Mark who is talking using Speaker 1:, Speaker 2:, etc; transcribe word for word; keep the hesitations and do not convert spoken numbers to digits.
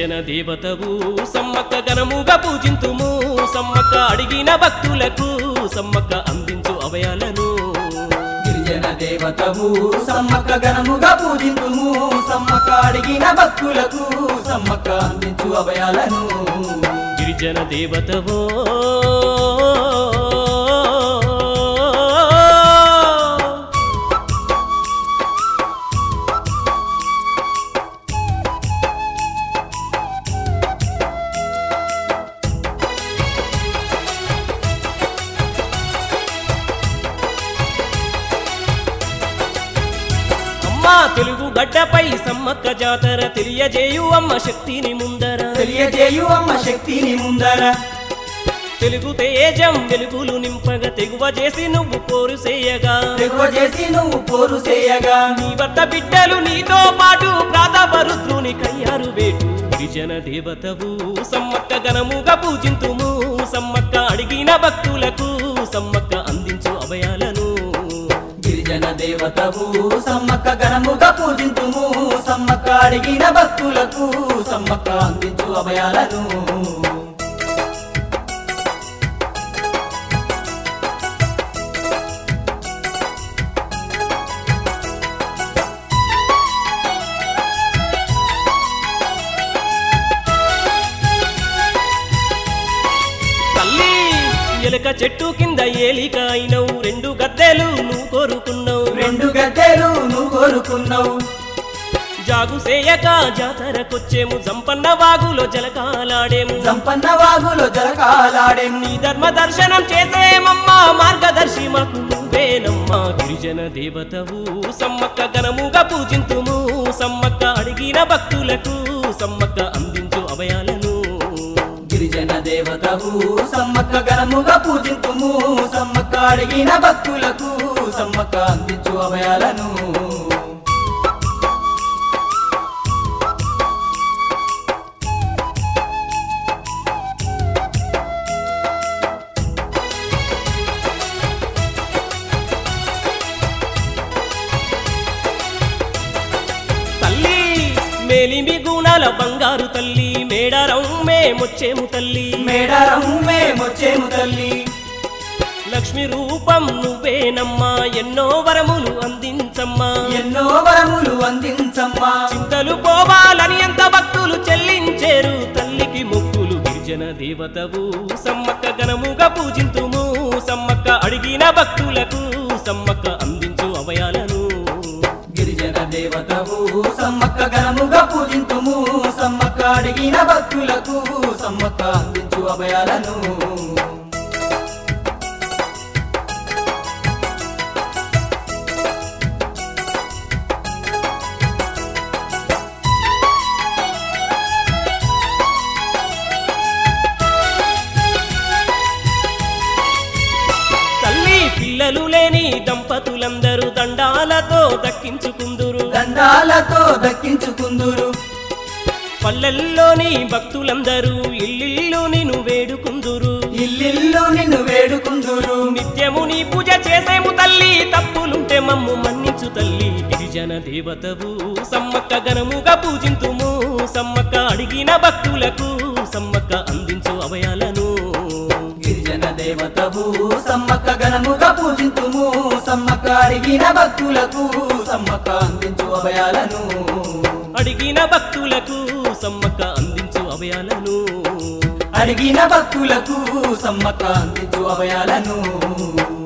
Speaker 1: గిరిజన దేవతవు సమ్మక్క ఘనముగా పూజింతుము సమ్మక్క అడిగిన భక్తులకు సమ్మక్క అందించు అభయాలను
Speaker 2: గిరిజన దేవతవు సమ్మక్క ఘనముగా పూజింతుము సమ్మక్క అడిగిన భక్తులకు సమ్మక్క అందించు అభయాలను
Speaker 1: గిరిజన దేవతవో తెలుగు గడ్డపై సమ్మక్క జాతర తెలియజేయు అమ్మ శక్తిని ముందర
Speaker 2: తెలియజేయు అమ్మ శక్తిని ముందర
Speaker 1: తెలుగు తేజం వెలుగులు నింపగా తెగువ చేసి నువ్వు పోరు చేయగా
Speaker 2: తెగువ చేసి నువ్వు పోరు చేయగా
Speaker 1: నీ వద్ద బిడ్డలు నీతో పాటు ప్రాతపరుద్రుని కయ్యారు వేటు గిరిజన దేవతవు సమ్మక్క ఘనముగా పూజింతుము సమ్మక్క అడిగిన భక్తులకు సమ్మక్క అందించు అభయాలను
Speaker 2: గిరిజన దేవతవు సమ్మక్క ఘనముగా పూజింతుము సమ్మక్క అడిగిన భక్తులకు సమ్మక్క అందించు అభయాలను
Speaker 1: ఎలక చెట్టు కింద ఏలిక అయినవు రెండు గద్దెలు నువ్వు కోరుకున్నావు
Speaker 2: రెండు గద్దెలు నువ్వు కోరుకున్నావు
Speaker 1: జాగు సేయక జాతరకొచ్చేము జంపన్న వాగులో జలకాలాడేము
Speaker 2: జంపన్న వాగులో జలకాలాడేము
Speaker 1: నీ ధర్మ దర్శనం చేసేమమ్మా మార్గదర్శి మాకు నువ్వేనమ్మా గిరిజన దేవతవు సమ్మక్క ఘనముగా పూజింతుము సమ్మక్క అడిగిన భక్తులకు సమ్మక్క అందించు అభయాలను
Speaker 2: గిరిజన దేవతవు సమ్మక్క ఘనముగా పూజింతుము సమ్మక్క అడిగిన భక్తులకు సమ్మక్క అందించు అభయాలను
Speaker 1: తల్లి మేలిమి గుణాల బంగారు తల్లి మేడారం మేమొచ్చేము తల్లి
Speaker 2: మేడారం మేమొచ్చేము తల్లి
Speaker 1: లక్ష్మి రూపం నువ్వేనమ్మా ఎన్నో వరములు అందించమ్మా
Speaker 2: ఎన్నో వరములు అందించమ్మా
Speaker 1: చింతలు పోవాలని ఎంత భక్తులు చెల్లించేరు తల్లికి మొక్కులు గిరిజన దేవతవు సమ్మక్క ఘనముగా పూజింతుము సమ్మక్క అడిగిన భక్తులకు సమ్మక్క అందించు అభయాలను
Speaker 2: గిరిజన దేవతవు సమ్మక్క ఘనముగా పూజింతుము సమ్మక్క అడిగిన భక్తులకు సమ్మక్క అందించు అభయాలను
Speaker 1: పిల్లలు లేని దంపతులందరూ దండాలతో దక్కించుకుందురు
Speaker 2: దండాలతో దక్కించుకుందురు
Speaker 1: పల్లెల్లోని భక్తులందరూ ఇల్లిల్లు నిన్ను వేడుకుందురు
Speaker 2: ఇల్లిల్లు నిన్ను వేడుకుందురు
Speaker 1: నిత్యము నీ పూజ చేసేము తల్లి తప్పులుంటే మమ్ము మన్నించు తల్లి గిరిజన దేవతవు సమ్మక్క ఘనముగా పూజింతుము సమ్మక్క అడిగిన భక్తులకు సమ్మక్క అందించు అభయాలను
Speaker 2: గిరిజన దేవతవు సమ్మక్క ఘనముగా పూజింతుము సమ్మక్క అడిగిన భక్తులకు సమ్మక్క అందించు అభయాలను
Speaker 1: అడిగిన భక్తులకు సమ్మక్క అందించు అభయాలను
Speaker 2: అడిగిన భక్తులకు సమ్మక్క అందించు అభయాలను